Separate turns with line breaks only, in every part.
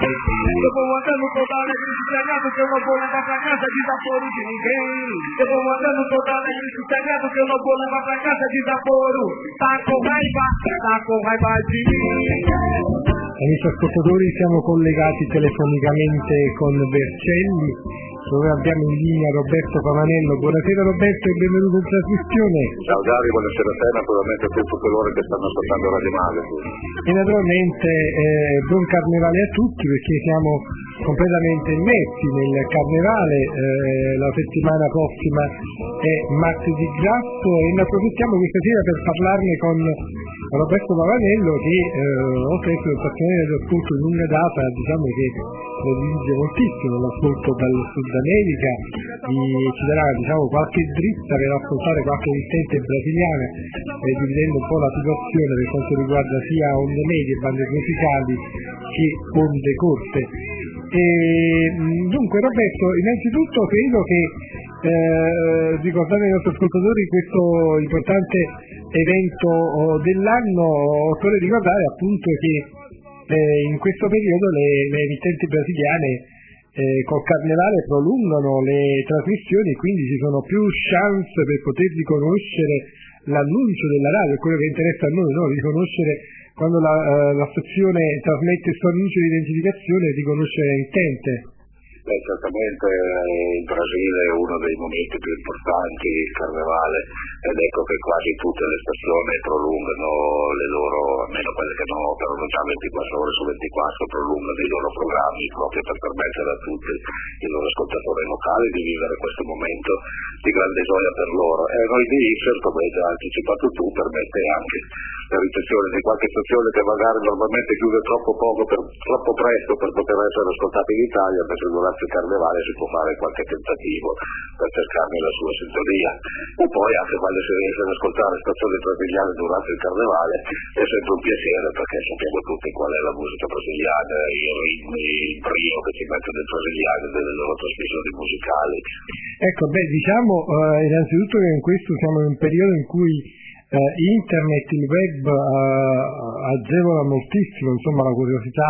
Dopo un anno totale cristianato che non vuole fare a casa di Sapporo di Nikkei. Dopo un anno totale cristianato che non vuole fare a casa di Sapporo. Tacco vai va.
Amici ascoltatori, siamo collegati telefonicamente con Vercelli, dove abbiamo in linea Roberto Pavanello. Buonasera Roberto e benvenuto in trasmissione.
Ciao Dario, buonasera a te, naturalmente a tutti coloro che stanno ascoltando Radio Male.
E naturalmente buon carnevale a tutti, perché siamo completamente immersi nel carnevale. La settimana prossima è martedì grasso e ne approfittiamo questa sera per parlarne con Roberto Pavanello, che oltre ad essere un appassionato dell'ascolto di lunga data, diciamo che predilige moltissimo l'ascolto dal Sud America, ci darà qualche dritta per ascoltare qualche emittente brasiliana, dividendo un po' la situazione per quanto riguarda sia onde medie, bande musicali che onde corte. Dunque Roberto, innanzitutto credo che ricordare ai nostri ascoltatori questo importante evento dell'anno, occorre ricordare appunto che in questo periodo le emittenti brasiliane col carnevale prolungano le trasmissioni, quindi ci sono più chance per poter riconoscere l'annuncio della radio, quello che interessa a noi, no? Riconoscere quando la stazione trasmette il suo annuncio di identificazione e riconoscere l'emittente.
Certamente il Brasile è uno dei momenti più importanti, il carnevale, ed ecco che quasi tutte le stazioni prolungano le loro, almeno quelle che non operano già 24 ore su 24, prolungano i loro programmi proprio per permettere a tutti i loro ascoltatori locali di vivere questo momento di grande gioia per loro. E noi di ISER, come hai già anticipato tu, permette anche la ricezione di qualche stazione che magari normalmente chiude troppo presto per poter essere ascoltata in Italia, invece durante il carnevale si può fare qualche tentativo per cercarne la sua sintonia. E poi anche quando si riesce ad ascoltare stazioni brasiliane durante il carnevale è sempre un piacere, perché sappiamo tutti qual è la musica brasiliana, i ritmi, il brio che ci mettono i brasiliani nelle loro trasmissioni musicali.
Ecco, innanzitutto che in questo siamo in un periodo in cui internet, il web agevola moltissimo, insomma, la curiosità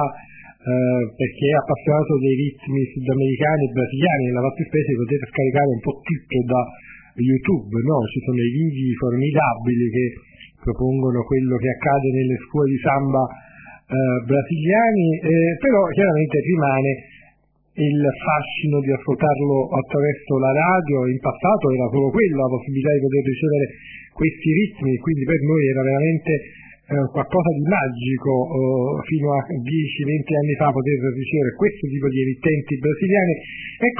per chi è appassionato dei ritmi sudamericani e brasiliani, nella fattispecie potete scaricare un po' tutto da YouTube, no? Ci sono dei video formidabili che propongono quello che accade nelle scuole di samba brasiliani, però chiaramente rimane il fascino di ascoltarlo attraverso la radio. In passato era solo quella la possibilità di poter ricevere questi ritmi, quindi per noi era veramente qualcosa di magico fino a 10-20 anni fa poter ricevere questo tipo di emittenti brasiliane. Ecco,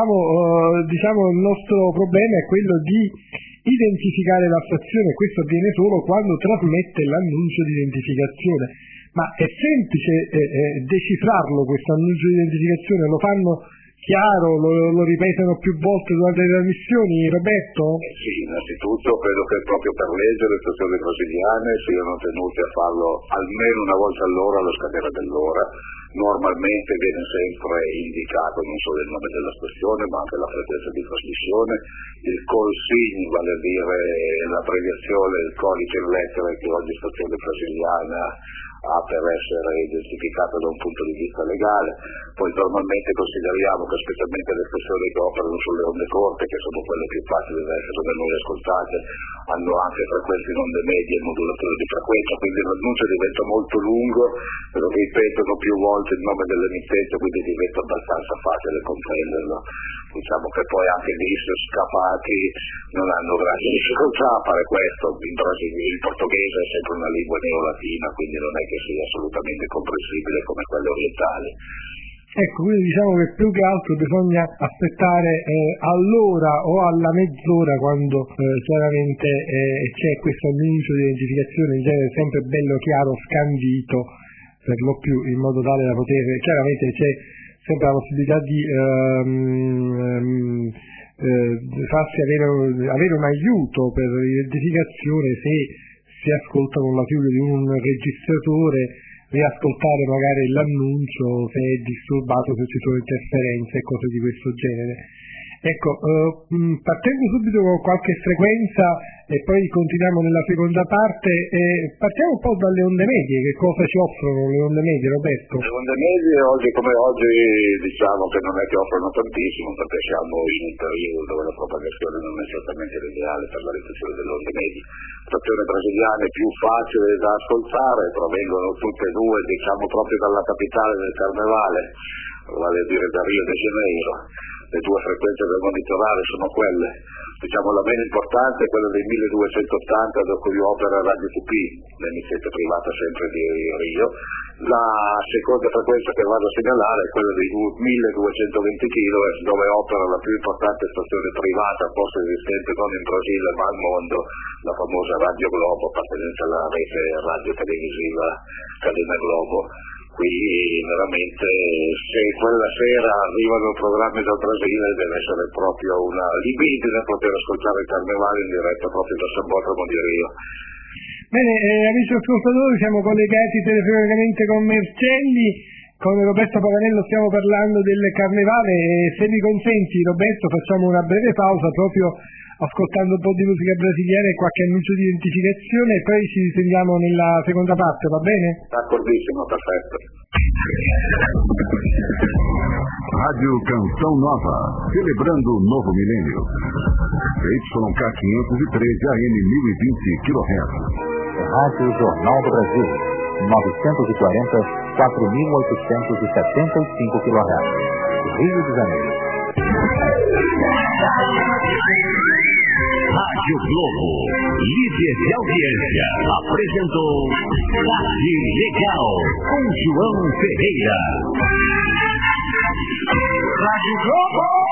diciamo il nostro problema è quello di identificare la stazione. Questo avviene solo quando trasmette l'annuncio di identificazione, ma è semplice decifrarlo questo annuncio di identificazione? Lo fanno chiaro, lo ripetono più volte durante le trasmissioni, Roberto?
Sì, innanzitutto credo che proprio per legge le stazioni brasiliane siano tenute a farlo almeno una volta all'ora allo scadere dell'ora. Normalmente viene sempre indicato non solo il nome della stazione ma anche la frequenza di trasmissione, il call sign, vale a dire l'abbreviazione, il codice in lettere che ogni stazione brasiliana ha per essere identificata da un punto di vista legale. Poi normalmente consideriamo che specialmente le stazioni che operano sulle onde corte, che sono quelle più facili da essere da noi ascoltate, hanno anche frequenze in onde medie e modulatori di frequenza, quindi l'annuncio diventa molto lungo, ripetono più volte il nome dell'emittente, quindi diventa abbastanza facile comprenderlo. Diciamo che poi anche gli scappati non hanno grandi difficoltà a fare questo. In Brasile il portoghese è sempre una lingua neolatina, quindi non è che sia assolutamente comprensibile come quelle orientali.
Ecco, quindi diciamo che più che altro bisogna aspettare all'ora o alla mezz'ora quando chiaramente c'è questo annuncio di identificazione, in genere sempre bello chiaro, scandito per lo più, in modo tale da poter, chiaramente c'è sempre la possibilità di farsi avere un aiuto per l'identificazione se si ascolta con la figura di un registratore, riascoltare magari l'annuncio se è disturbato, se ci sono interferenze e cose di questo genere. Ecco, partendo subito con qualche frequenza e poi continuiamo nella seconda parte, partiamo un po' dalle onde medie. Che cosa ci offrono le onde medie, Roberto?
Le onde medie oggi come oggi diciamo che non è che offrono tantissimo, perché siamo in un periodo dove la propagazione non è certamente l'ideale per la riduzione delle onde medie. Stazioni brasiliane più facili da ascoltare, provengono tutte e due diciamo proprio dalla capitale del Carnevale, vale a dire da Rio de Janeiro. Le due frequenze da monitorare sono quelle, diciamo la meno importante è quella dei 1280 da cui opera Radio Tupi, l'emittente privata sempre di Rio. La seconda frequenza che vado a segnalare è quella dei 1220 kHz, dove opera la più importante stazione privata forse esistente non in Brasile ma al mondo, la famosa Radio Globo, appartenente alla rete radio televisiva Cadena Globo. Qui veramente se quella sera arrivano programmi dal Brasile deve essere proprio una libidine poter ascoltare il Carnevale in diretta proprio da San Borromeo di Rio.
Bene, amici ascoltatori, siamo collegati telefonicamente con Mercelli, con Roberto Paganello stiamo parlando del Carnevale e se mi consenti Roberto facciamo una breve pausa proprio ascoltando un po' di musica brasiliana e qualche annuncio di identificazione e poi ci sentiamo nella seconda parte, va bene?
D'accordissimo, perfetto.
Rádio Canção Nova, celebrando o novo milênio. YK 513 AM 1020 kHz.
Rádio Jornal do Brasil, 940, 4.875 kHz. Rio de Janeiro.
Rádio Globo, líder de audiência, apresentou Tarde Legal, com João Ferreira.
Rádio Globo!